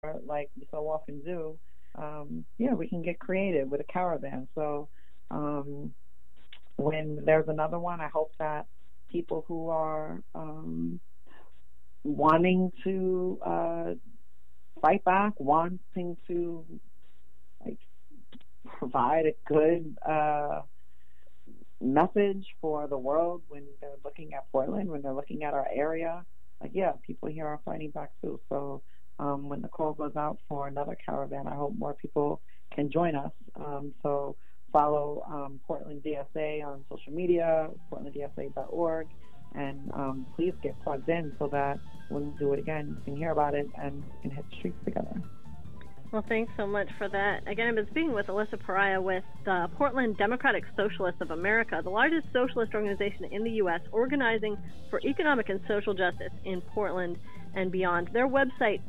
like we so often do, yeah, we can get creative with a caravan. So when there's another one, I hope that people who are wanting to fight back, wanting to like provide a good message for the world when they're looking at Portland, when they're looking at our area. Like, yeah, people here are fighting back too. So when the call goes out for another caravan, I hope more people can join us. So follow Portland DSA on social media, portlanddsa.org, and please get plugged in so that when we do it again, you can hear about it and we can hit the streets together. Well, thanks so much for that. Again, I've been speaking with Alyssa Pariah with the Portland Democratic Socialists of America, the largest socialist organization in the U.S., organizing for economic and social justice in Portland and beyond. Their website,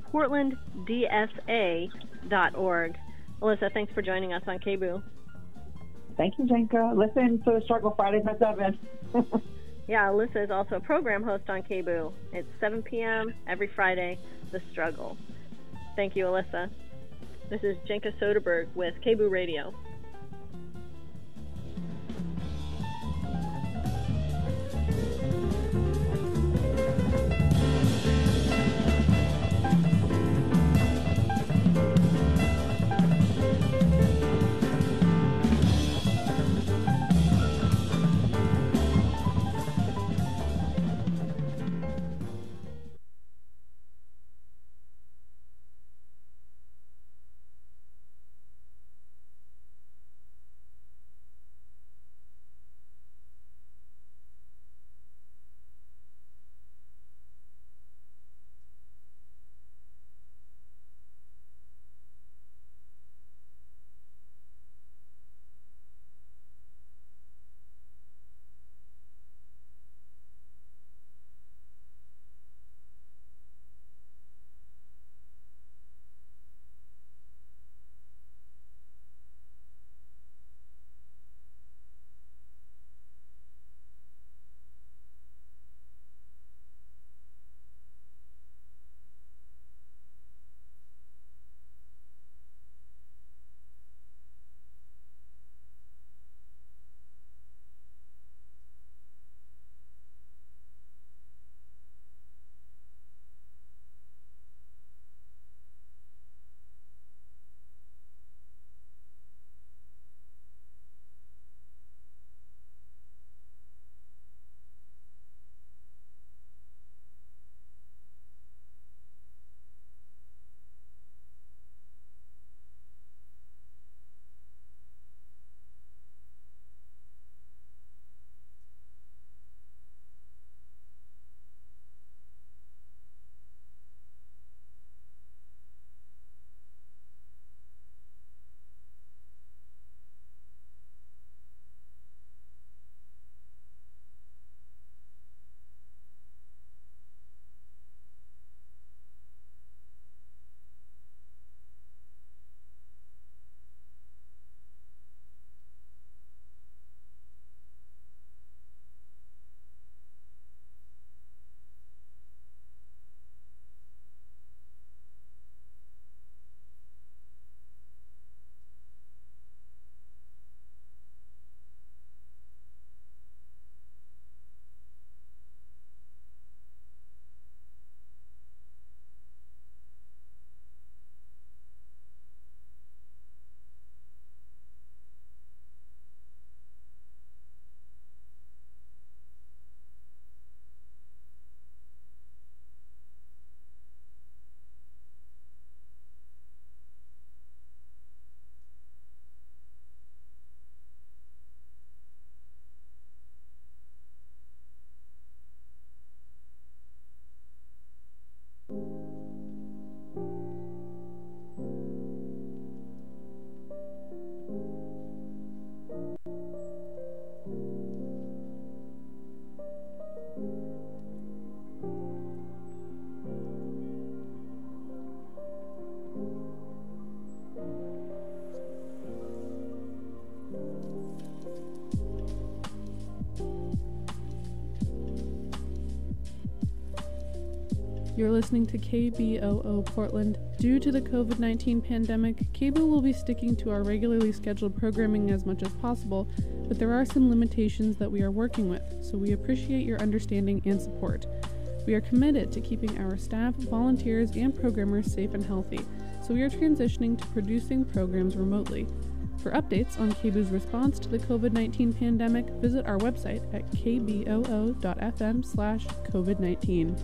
portlanddsa.org. Alyssa, thanks for joining us on KBOO. Thank you, Jenka. Listen to Struggle Fridays at 7. Yeah, Alyssa is also a program host on KBOO. It's 7 p.m. every Friday, The Struggle. Thank you, Alyssa. This is Jenka Soderberg with KBOO Radio. You're listening to KBOO Portland Due to the COVID-19 pandemic, KBOO will be sticking to our regularly scheduled programming as much as possible, but there are some limitations that we are working with, so we appreciate your understanding and support. We are committed to keeping our staff, volunteers, and programmers safe and healthy, so we are transitioning to producing programs remotely. For updates on KBOO's response to the COVID-19 pandemic, visit our website at kboo.fm/COVID-19.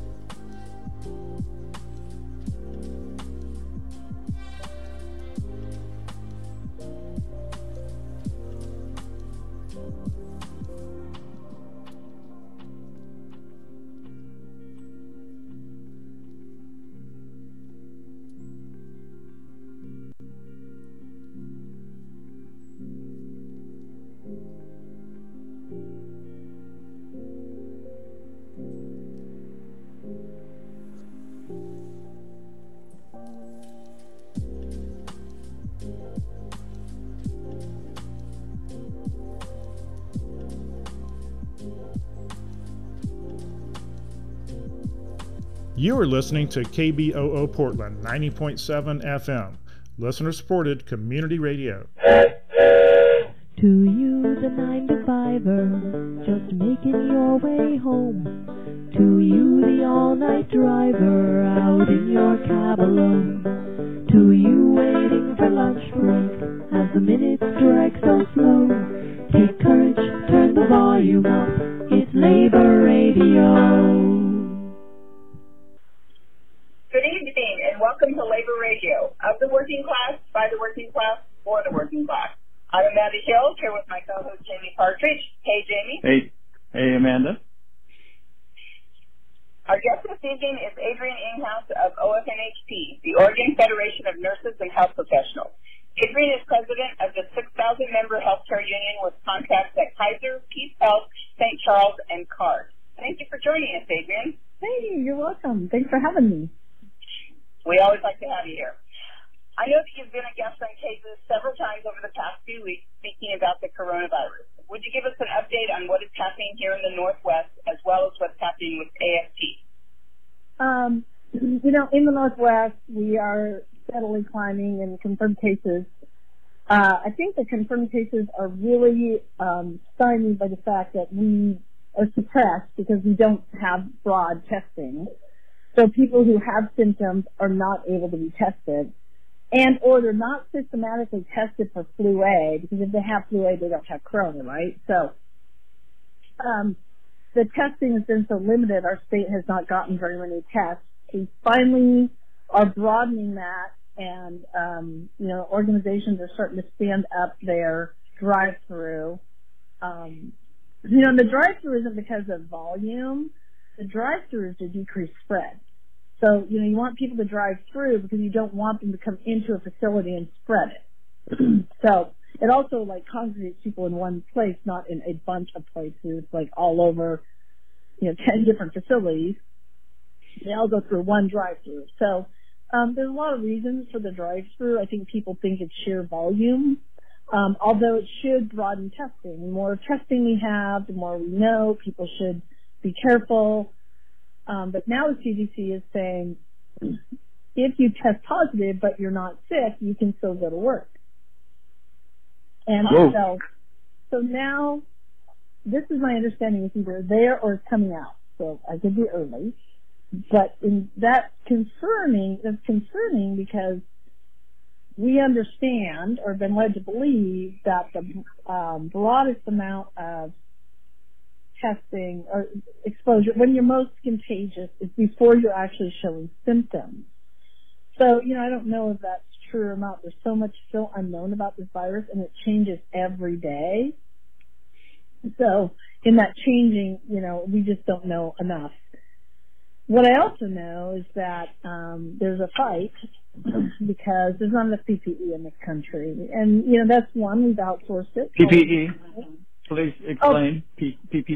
You are listening to KBOO Portland 90.7 FM, listener-supported community radio. To you, the 9-to-5er, just making your way home. To you, the all-night driver, out in your cab alone. To you, waiting for lunch break, as the minutes drag so slow. Take courage, turn the volume up, it's Labor Radio. Good evening, and welcome to Labor Radio, of the working class, by the working class, for the working class. I'm Amanda Hill, here with my co-host Jamie Partridge. Hey, Jamie. Hey, Amanda. Our guest this evening is Adrienne Inghouse of OFNHP, the Oregon Federation of Nurses and Health Professionals. Adrienne is president of the 6,000-member healthcare union with contracts at Kaiser, Peace Health, St. Charles, and CARD. Thank you for joining us, Adrienne. Hey, you're welcome. Thanks for having me. We always like to have you here. I know that you've been a guest on cases several times over the past few weeks speaking about the coronavirus. Would you give us an update on what is happening here in the Northwest as well as what's happening with AFT? In the Northwest, we are steadily climbing in confirmed cases. I think the confirmed cases are really stymied by the fact that we are suppressed because we don't have broad testing. So people who have symptoms are not able to be tested, and or they're not systematically tested for flu A, because if they have flu A, they don't have corona, right? So the testing has been so limited, our state has not gotten very many tests. We finally are broadening that, and organizations are starting to stand up their drive-through. The drive-through isn't because of volume. The drive-through is to decrease spread. So, you want people to drive through because you don't want them to come into a facility and spread it. So it also congregates people in one place, not in a bunch of places, all over, 10 different facilities. They all go through one drive-through. So there's a lot of reasons for the drive-through. I think people think it's sheer volume, although it should broaden testing. The more testing we have, the more we know. People should be careful. But now the CDC is saying if you test positive but you're not sick, you can still go to work. And so now this is my understanding, it's either there or it's coming out. So I could be early. But that's concerning because we understand or have been led to believe that the broadest amount of testing or exposure when you're most contagious is before you're actually showing symptoms. So, I don't know if that's true or not. There's so much still unknown about this virus, and it changes every day. So in that changing, we just don't know enough. What I also know is that there's a fight because there's not enough PPE in this country. And, that's one, we've outsourced it. PPE? Please explain. PPE.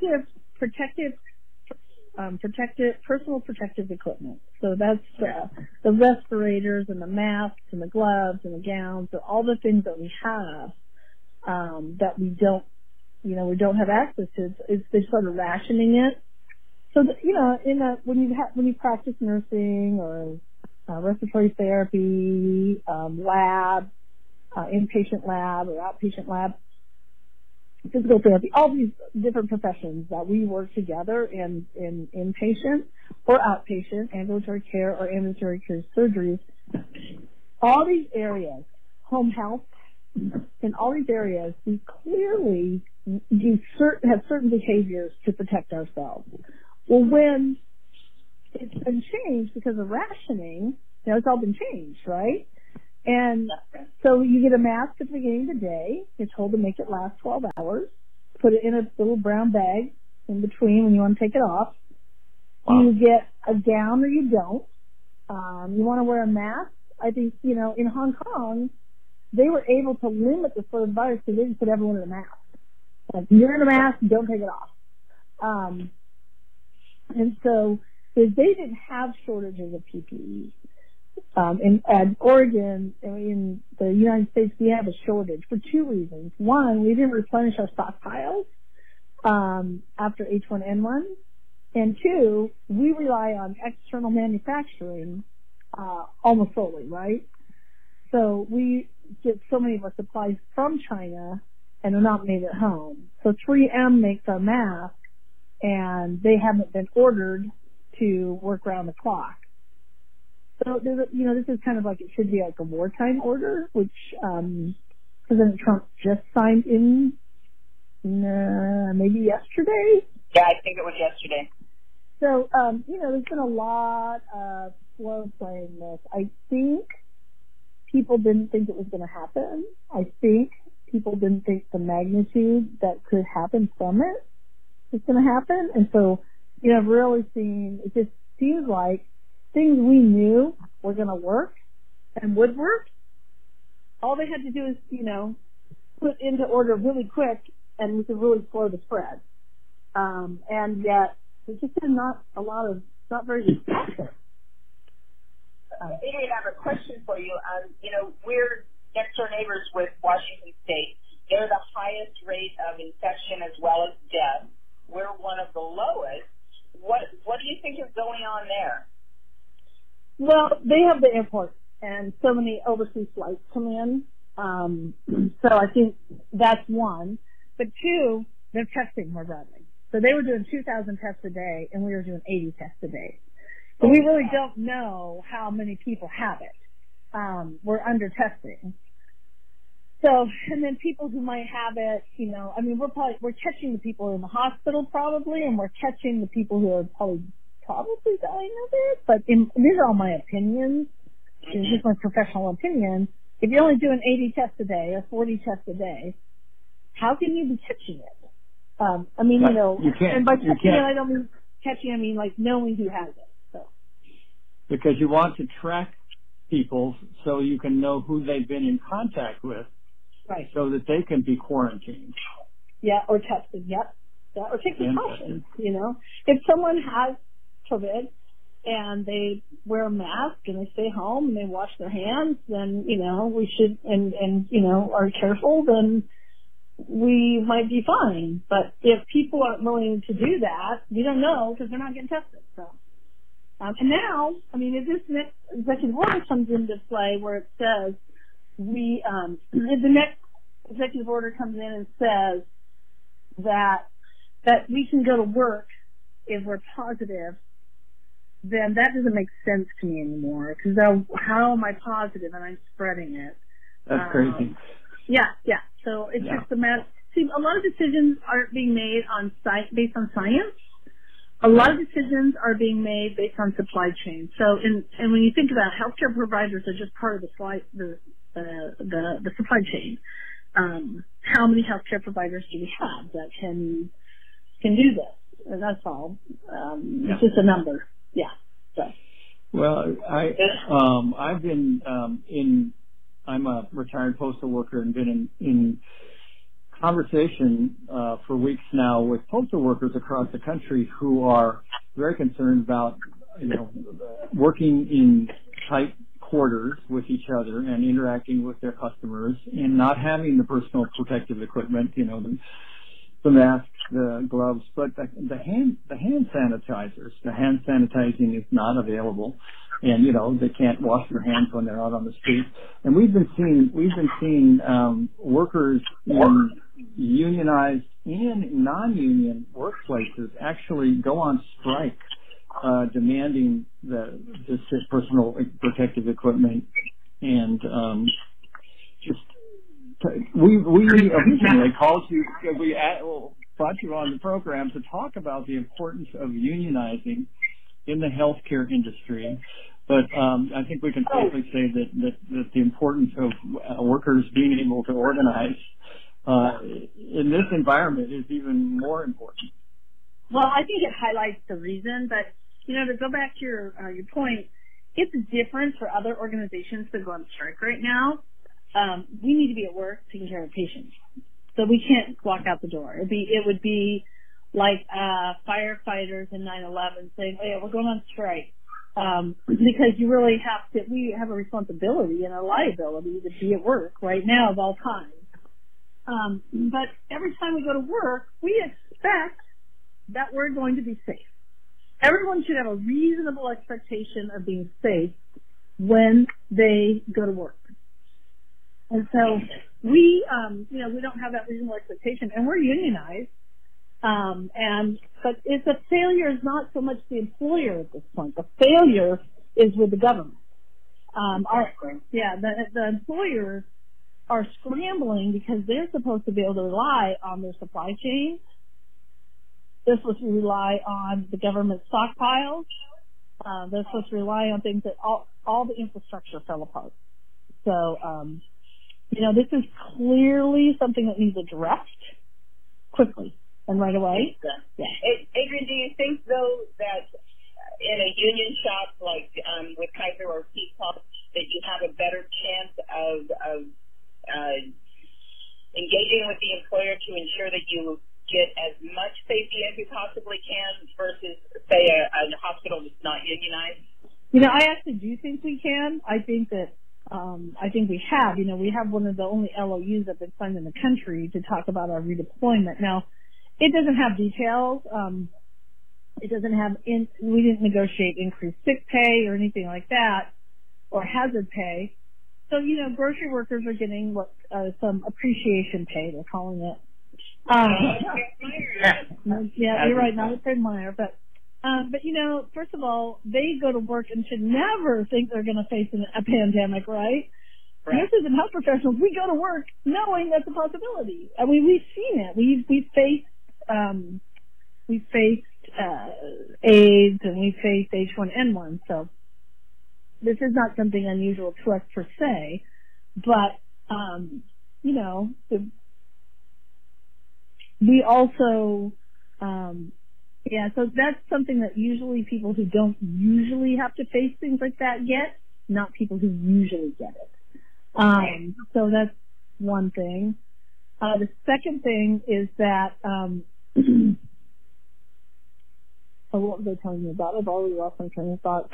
Personal protective equipment. So that's the respirators and the masks and the gloves and the gowns, so all the things that we have that we don't have access to. They're sort of rationing it. So when you practice nursing or respiratory therapy, lab, inpatient lab or outpatient lab, physical therapy, all these different professions that we work together in inpatient or outpatient, ambulatory care or ambulatory care surgeries. All these areas, home health, in all these areas, we clearly have certain behaviors to protect ourselves. Well, when it's been changed because of rationing, it's all been changed, right? And so you get a mask at the beginning of the day. You're told to make it last 12 hours. Put it in a little brown bag in between when you want to take it off. Wow. You get a gown or you don't. You want to wear a mask. I think, in Hong Kong, they were able to limit the spread of the virus because they just put everyone in a mask. Like, you're in a mask, don't take it off. And so they didn't have shortages of PPE. In Oregon, in the United States, we have a shortage for two reasons. One, we didn't replenish our stockpiles after H1N1. And two, we rely on external manufacturing almost solely, right? So we get so many of our supplies from China and they're not made at home. So 3M makes our masks and they haven't been ordered to work around the clock. So, this is kind of like, it should be like a wartime order, which President Trump just signed in maybe yesterday. Yeah, I think it was yesterday. So, there's been a lot of slow playing this. I think people didn't think it was going to happen. I think people didn't think the magnitude that could happen from it was going to happen. And so, I've really seen, it just seems like things we knew were going to work and would work, all they had to do is, put into order really quick and we could really slow the spread. And yet, there's just been not very good practice. Adrienne, I have a question for you. We're next door neighbors with Washington State. They're the highest rate of infection as well as death. We're one of the lowest. What do you think is going on there? Well, they have the airport, and so many overseas flights come in. So I think that's one. But two, they're testing more broadly. So they were doing 2,000 tests a day, and we were doing 80 tests a day. So we really don't know how many people have it. We're under testing. So, and then people who might have it, we're catching the people in the hospital probably, and we're catching the people who are probably dying of it. But these are all my opinions. It's just my professional opinion. If you're only doing 80 tests a day or 40 tests a day, how can you be catching it? You can't. And by catching it, I don't mean catching, I mean like knowing who has it. So. Because you want to track people so you can know who they've been in contact with. Right. So that they can be quarantined. Yeah, or tested, yep. Yeah, or take precautions, If someone has COVID and they wear a mask and they stay home and they wash their hands, then, we should, and are careful, then we might be fine. But if people aren't willing to do that, we don't know because they're not getting tested. So, and now, if this next executive order comes into play where it says if the next executive order comes in and says that we can go to work if we're positive, then that doesn't make sense to me anymore. Because how am I positive and I'm spreading it? That's crazy. Yeah. So it's just a matter. See, a lot of decisions aren't being made based on science. A lot of decisions are being made based on supply chain. So, and when you think about healthcare providers are just part of the supply chain. How many healthcare providers do we have that can do this? And that's all. It's just a number. Yeah. So. Well, I've been I'm a retired postal worker and been in conversation for weeks now with postal workers across the country who are very concerned about working in tight quarters with each other and interacting with their customers and not having the personal protective equipment, the masks, the gloves, but the hand sanitizers. The hand sanitizing is not available, and they can't wash their hands when they're out on the street. And we've been seeing workers in unionized and non-union workplaces actually go on strike, demanding this personal protective equipment, and we originally called you. We brought you on the program to talk about the importance of unionizing in the healthcare industry. But I think we can safely say that the importance of workers being able to organize in this environment is even more important. Well, I think it highlights the reason, but to go back to your point, it's different for other organizations to go on strike right now. We need to be at work taking care of patients, so we can't walk out the door. It would be like firefighters in 9/11 saying, "Oh yeah, we're going on strike," because you really have to. We have a responsibility and a liability to be at work right now of all times. But every time we go to work, we expect that we're going to be safe. Everyone should have a reasonable expectation of being safe when they go to work. And so we don't have that reasonable expectation, and we're unionized. But it's a failure is not so much the employer at this point. The failure is with the government. The employers are scrambling because they're supposed to be able to rely on their supply chain. They're supposed to rely on the government stockpiles. They're supposed to rely on things that all the infrastructure fell apart. So, this is clearly something that needs addressed quickly and right away. Yeah. Adrienne, do you think, though, that in a union shop like with Kaiser or Peacock, that you have a better chance of engaging with the employer to ensure that you get as much safety as you possibly can versus, say, a hospital that's not unionized? I actually do think we can. I think that we have. We have one of the only LOUs that's been signed in the country to talk about our redeployment. Now, it doesn't have details. It doesn't have. We didn't negotiate increased sick pay or anything like that, or hazard pay. So, grocery workers are getting some appreciation pay, they're calling it. Yeah, you're right, not a Fred Meyer, but first of all, they go to work and should never think they're going to face a pandemic, right? Nurses and health professionals, we go to work knowing that's a possibility. I mean, we've seen it. We've faced AIDS and we faced H1N1, so this is not something unusual to us per se, but we also, so that's something that usually people who don't usually have to face things like that get, not people who usually get it. So that's one thing. The second thing is that, what was I telling you about? I've already lost my train of thought.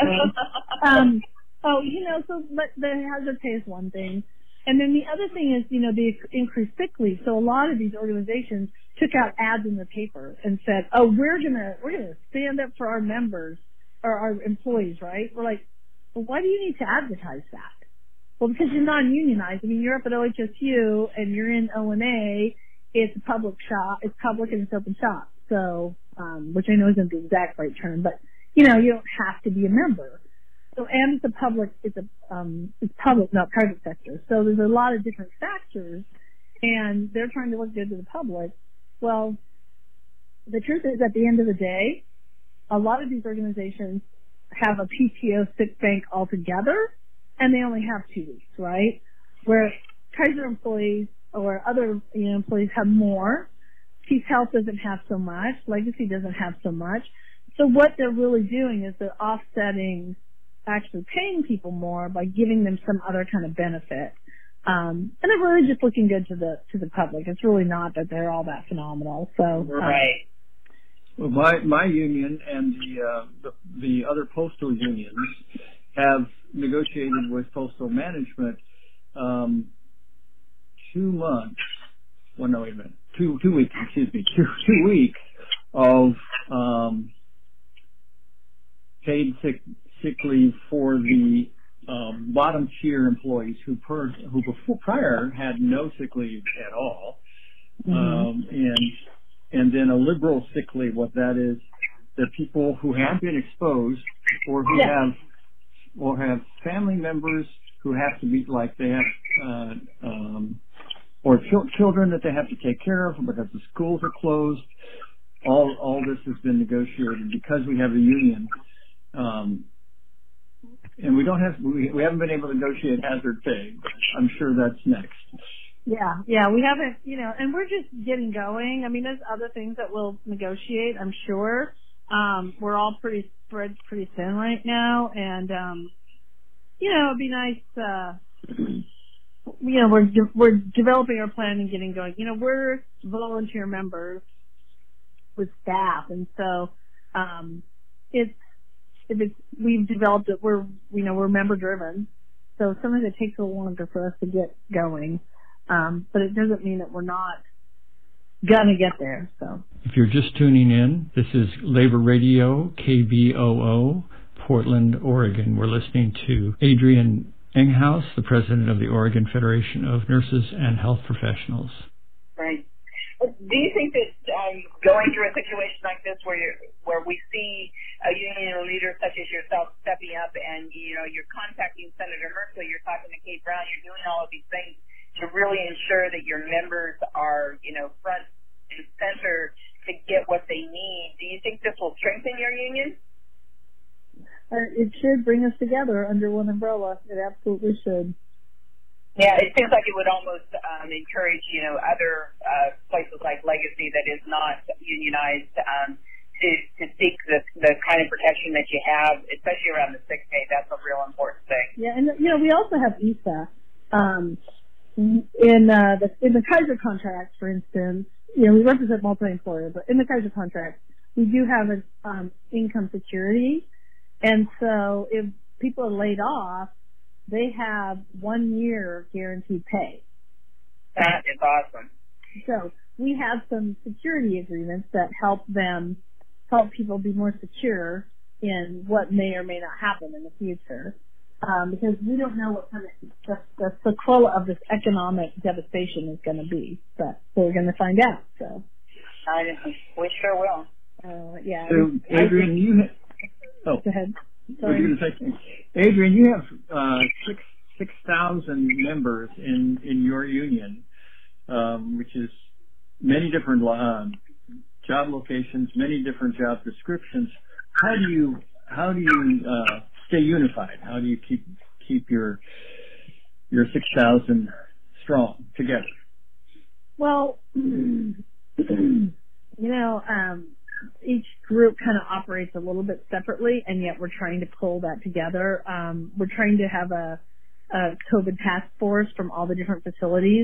But the hazard pay is one thing. And then the other thing is, the increased sick leave. So a lot of these organizations took out ads in the paper and said, we're gonna stand up for our members or our employees, right? We're like, well, why do you need to advertise that? Well, because you're non-unionized. I mean, you're up at OHSU and you're in O&A. It's a public shop. It's public and it's open shop. So, which I know isn't the exact right term, but you don't have to be a member. So, and it's public, not private sector. So there's a lot of different factors, and they're trying to look good to the public. Well, the truth is, at the end of the day, a lot of these organizations have a PTO sick bank altogether, and they only have 2 weeks, right? Where Kaiser employees or other employees have more. Peace Health doesn't have so much. Legacy doesn't have so much. So what they're really doing is they're offsetting actually paying people more by giving them some other kind of benefit. And they're really just looking good to the public. It's really not that they're all that phenomenal. So right. Well, my union and the other postal unions have negotiated with postal management 2 months. Well, no, wait a minute. 2 weeks, two weeks of paid sick leave for the bottom tier employees who before prior had no sick leave at all, and then a liberal sick leave. What that is, the people who have been exposed or who have family members who have to be, like they have or children that they have to take care of because the schools are closed. All this has been negotiated because we have a union. And we haven't been able to negotiate hazard pay. I'm sure that's next. Yeah, we haven't, and we're just getting going. I mean, there's other things that we'll negotiate, I'm sure. We're all pretty spread pretty thin right now, and, it'd be nice, we're developing our plan and getting going. We're volunteer members with staff, and so, we've developed it, we're member driven. So sometimes it takes a little longer for us to get going. But it doesn't mean that we're not gonna get there, so. If you're just tuning in, this is Labor Radio, KBOO, Portland, Oregon. We're listening to Adrienne Enghouse, the president of the Oregon Federation of Nurses and Health Professionals. Right. Do you think that going through a situation like this where we see a union leader such as yourself stepping up and, you're contacting Senator Merkley, you're talking to Kate Brown, you're doing all of these things to really ensure that your members are, front and center to get what they need, do you think this will strengthen your union? It should bring us together under one umbrella. It absolutely should. Yeah, it seems like it would almost encourage, other places like Legacy that is not unionized to seek the kind of protection that you have, especially around the sick pay. That's a real important thing. Yeah, and we also have ESA. In the Kaiser contract, for instance, we represent multi-employer, but in the Kaiser contract, we do have an income security, and so if people are laid off, they have 1 year guaranteed pay. That is awesome. So we have some security agreements that help people be more secure in what may or may not happen in the future. Because we don't know what kind of the sequela of this economic devastation is going to be, but we're going to find out. So we sure will. Yeah. So, Adrienne, go ahead. Sorry. Adrienne, you have 6,000 members in your union, which is many different job locations, many different job descriptions. How do you stay unified? How do you keep your 6,000 strong together? Well, each group kind of operates a little bit separately, and yet we're trying to pull that together. We're trying to have a COVID task force from all the different facilities.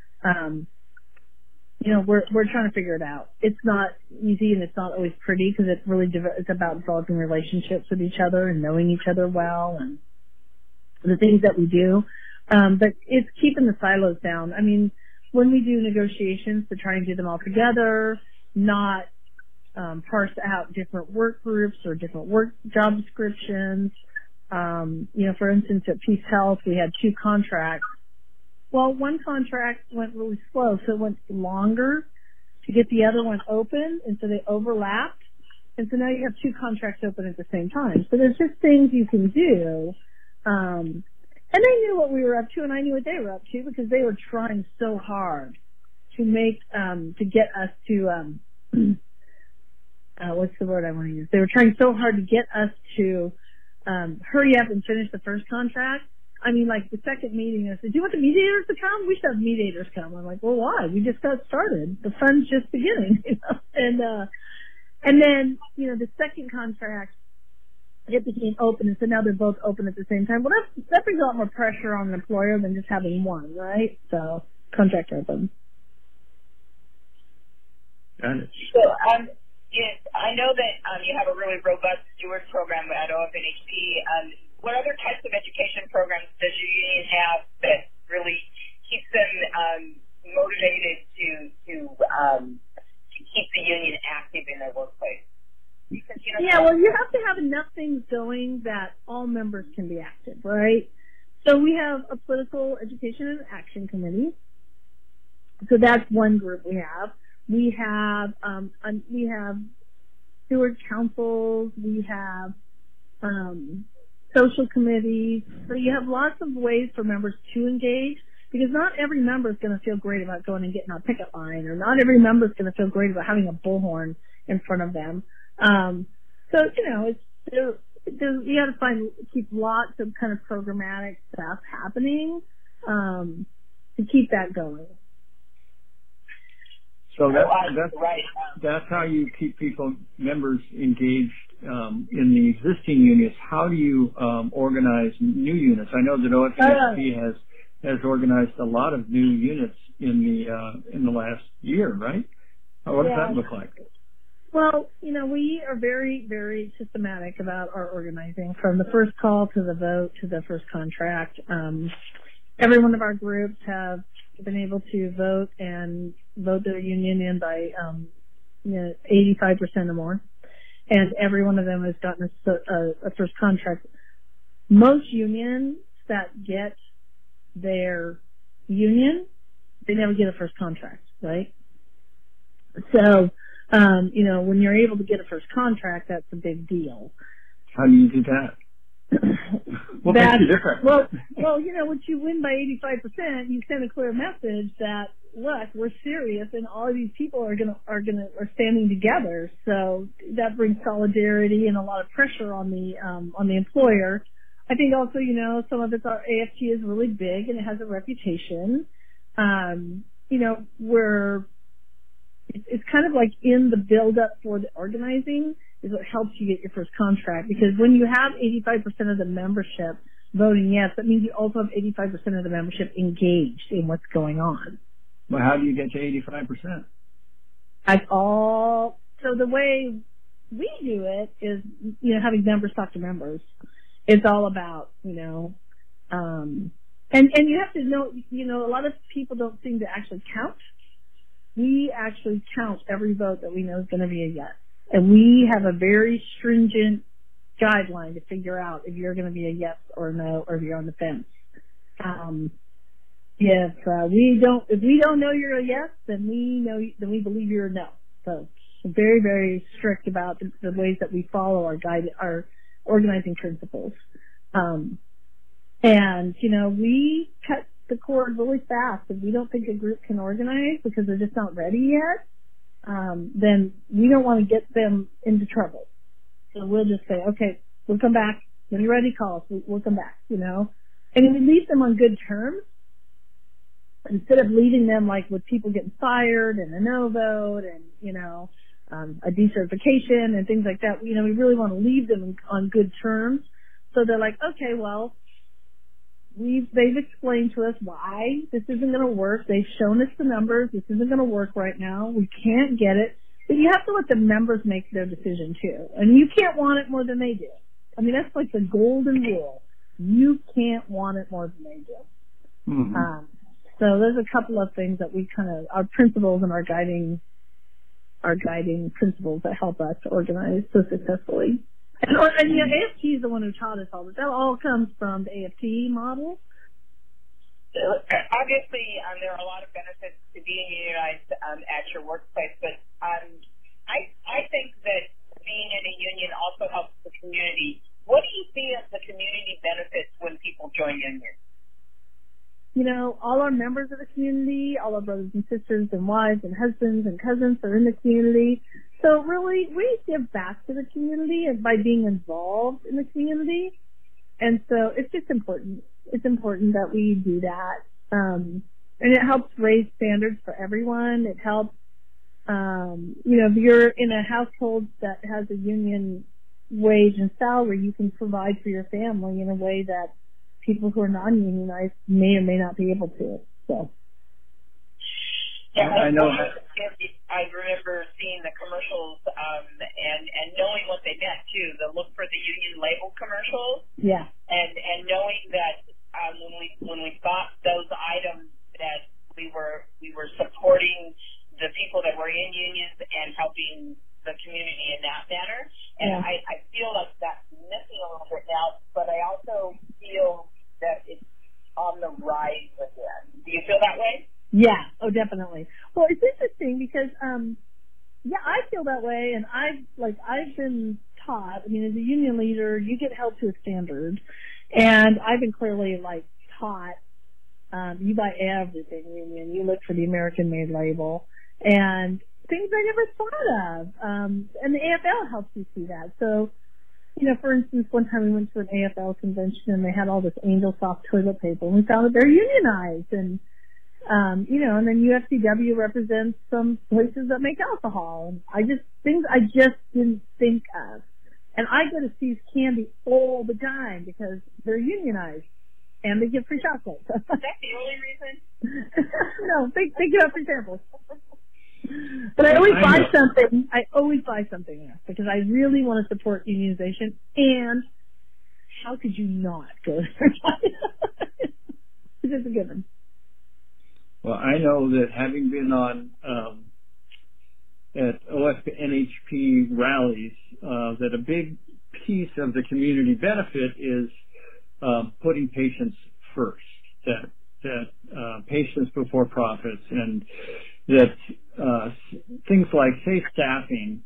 We're trying to figure it out. It's not easy, and it's not always pretty because it's about developing relationships with each other and knowing each other well and the things that we do. But it's keeping the silos down. I mean, when we do negotiations to try and do them all together, not parse out different work groups or different work job descriptions. For instance, at Peace Health, we had 2 contracts. Well, one contract went really slow, so it went longer to get the other one open, and so they overlapped. And so now you have 2 contracts open at the same time. So there's just things you can do. And they knew what we were up to, and I knew what they were up to because they were trying so hard to get us to, what's the word I want to use? They were trying so hard to get us to hurry up and finish the first contract. I mean, like the second meeting, I said, do you want the mediators to come? We should have mediators come. I'm like, well, why? We just got started. The fun's just beginning, And then, the second contract, it became open, and so now they're both open at the same time. Well, that brings a lot more pressure on an employer than just having one, right? So, contract open. Got it. So, I know that you have a really robust steward program at OFNHP. What other types of education programs does your union have that really keeps them motivated to So we have a political education and action committee. So that's one group we have. We have steward councils. We have social committees. So you have lots of ways for members to engage, because not every member is going to feel great about going and getting on a picket line, or not every member is going to feel great about having a bullhorn in front of them. So, you know, you got to keep lots of kind of programmatic stuff happening to keep that going. So that's how you keep members engaged in the existing units. How do you organize new units? I know that OFNHP has organized a lot of new units in the last year, right? What does that look like? Well, you know, we are very, very systematic about our organizing, from the first call to the vote to the first contract. Every one of our groups have been able to vote their union in by 85% or more, and every one of them has gotten a first contract. Most unions that get their union, they never get a first contract, right? So, you know, when you're able to get a first contract, that's a big deal. How do you do that? What makes you different? Well, you know, once you win by 85%, you send a clear message that, look, we're serious, and all of these people are standing together. So that brings solidarity and a lot of pressure on the employer. I think also, you know, some of it's AFT is really big and it has a reputation. You know, it's kind of like in the build up for the organizing is what helps you get your first contract, because when you have 85% of the membership voting yes, that means you also have 85% of the membership engaged in what's going on. Well, how do you get to 85%? So the way we do it is, you know, having members talk to members. It's all about, you know, and you have to know, you know, a lot of people don't seem to actually count. We actually count every vote that we know is going to be a yes. And we have a very stringent guideline to figure out if you're going to be a yes or a no, or if you're on the fence. If we don't know you're a yes, then we believe you're a no. So very, very strict about the ways that we follow our organizing principles. And, you know, we cut the cord really fast. If we don't think a group can organize because they're just not ready yet, then we don't want to get them into trouble. So we'll just say, okay, we'll come back. When you're ready, call us. We'll come back, you know. And we leave them on good terms instead of leaving them like with people getting fired and a no vote and, you know, a decertification and things like that. You know, we really want to leave them on good terms. So they're like, okay, well, they've explained to us why this isn't going to work. They've shown us the numbers. This isn't going to work right now. We can't get it. But you have to let the members make their decision too. And you can't want it more than they do. I mean, that's like the golden rule. You can't want it more than they do. Mm-hmm. So there's a couple of things that we our principles and our guiding principles that help us organize so successfully. And you know, AFT is the one who taught us all this. That all comes from the AFT model. Obviously, there are a lot of benefits to being unionized at your workplace, but I think that being in a union also helps the community. What do you see as the community benefits when people join unions? You know, all our members of the community, all our brothers and sisters and wives and husbands and cousins are in the community. So really, we give back to the community by being involved in the community. And so it's just important. It's important that we do that. And it helps raise standards for everyone. It helps, you know, if you're in a household that has a union wage and salary, you can provide for your family in a way that people who are non-unionized may or may not be able to. So. Yeah, I know. I remember seeing the commercials and knowing what they meant too. The look for the union label commercials. Yeah. And knowing that when we bought those items that we were supporting the people that were in unions and helping the community in that manner. And yeah. I feel like that's missing a little bit now. But I also feel that it's with that. Do you feel that way? Yeah. Oh, definitely. Well, it's interesting because, yeah, I feel that way, and I've been taught. I mean, as a union leader, you get held to a standard, and I've been clearly taught. You buy everything union. You look for the American-made label, and things I never thought of. And the AFL helps you see that. So, for instance, one time we went to an AFL convention and they had all this Angel Soft toilet paper, and we found that they're unionized. And, and then UFCW represents some places that make alcohol. And things I just didn't think of. And I go to Steve's Candy all the time because they're unionized and they give free chocolate. Is that the only reason? No, they give out free samples. But I always buy something. I always buy something there because I really want to support unionization. And how could you not go there? It's just a given. Well, I know that having been on at OFNHP rallies, that a big piece of the community benefit is putting patients first. That patients before profits, and that things like safe staffing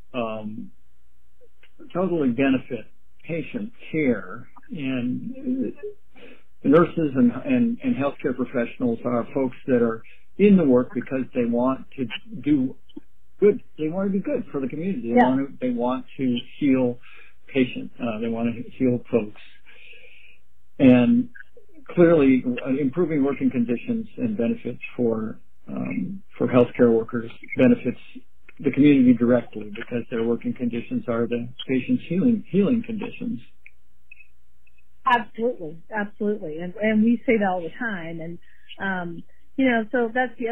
totally benefit patient care, and nurses and healthcare professionals are folks that are in the work because they want to do good. They want to be good for the community. They want to heal patients. They want to heal folks, and clearly improving working conditions and benefits for healthcare workers benefits the community directly because their working conditions are the patient's healing conditions. Absolutely. And we say that all the time. And, so that's the